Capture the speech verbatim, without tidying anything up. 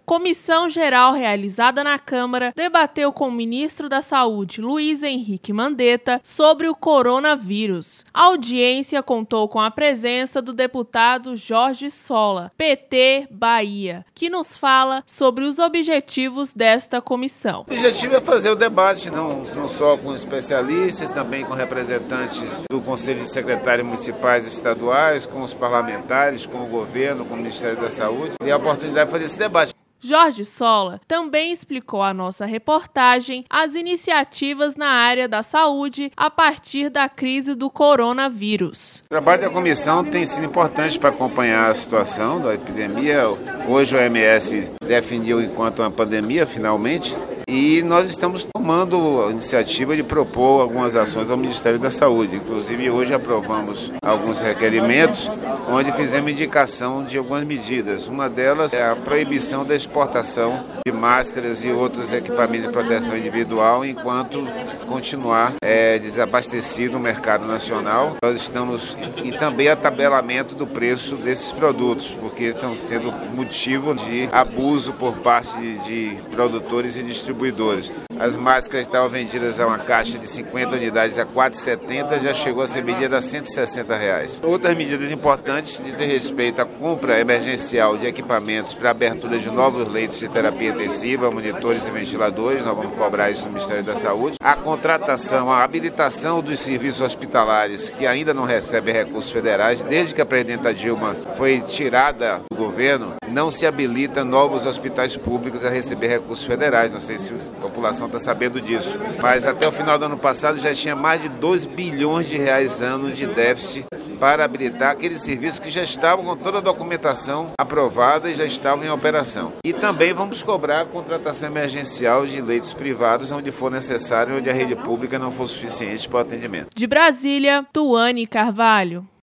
Comissão Geral realizada na Câmara debateu com o ministro da Saúde, Luiz Henrique Mandetta, sobre o coronavírus. A audiência contou com a presença do deputado Jorge Sola, P T Bahia, que nos fala sobre os objetivos desta comissão. O objetivo é fazer o debate, não, não só com especialistas, também com representantes do Conselho de Secretários Municipais e Estaduais, com os parlamentares, com o governo, com o Ministério da Saúde, e a oportunidade de fazer esse debate. Jorge Sola também explicou à nossa reportagem as iniciativas na área da saúde a partir da crise do coronavírus. O trabalho da comissão tem sido importante para acompanhar a situação da epidemia. Hoje o O M S definiu enquanto uma pandemia, finalmente, e nós estamos tomando a iniciativa de propor algumas ações ao Ministério da Saúde. Inclusive, hoje aprovamos alguns requerimentos, onde fizemos indicação de algumas medidas. Uma delas é a proibição da exportação de máscaras e outros equipamentos de proteção individual, enquanto continuar é, desabastecido o mercado nacional. Nós estamos, e também atabelamento do preço desses produtos, porque estão sendo motivo de abuso por parte de, de produtores e distribuidores. As máscaras estavam vendidas a uma caixa de cinquenta unidades a quatro reais e setenta centavos, já chegou a ser vendida a cento e sessenta reais. Outras medidas importantes dizem respeito à compra emergencial de equipamentos para abertura de novos leitos de terapia intensiva, monitores e ventiladores. Nós vamos cobrar isso no Ministério da Saúde. A contratação, a habilitação dos serviços hospitalares que ainda não recebem recursos federais. Desde que a presidenta Dilma foi tirada do governo, não se habilita novos hospitais públicos a receber recursos federais. Não sei se a população está sabendo disso. Mas até o final do ano passado já tinha mais de dois bilhões de reais anos de déficit para habilitar aqueles serviços que já estavam com toda a documentação aprovada e já estavam em operação. E também vamos cobrar a contratação emergencial de leitos privados onde for necessário, onde a rede pública não for suficiente para o atendimento. De Brasília, Tuane Carvalho.